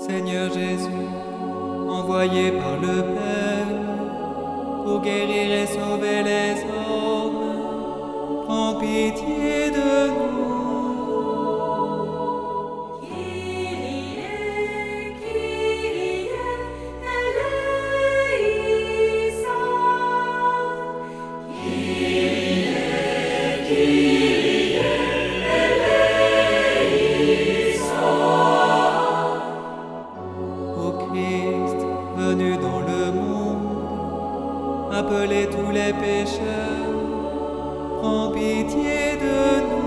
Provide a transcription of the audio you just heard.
Seigneur Jésus, envoyé par le Père pour guérir et sauver les hommes, prends pitié de nous. Kyrie, Kyrie, eleison. Kyrie, Kyrie, eleison. Ô Christ, venu dans le monde, appelez tous les pécheurs, prends pitié de nous.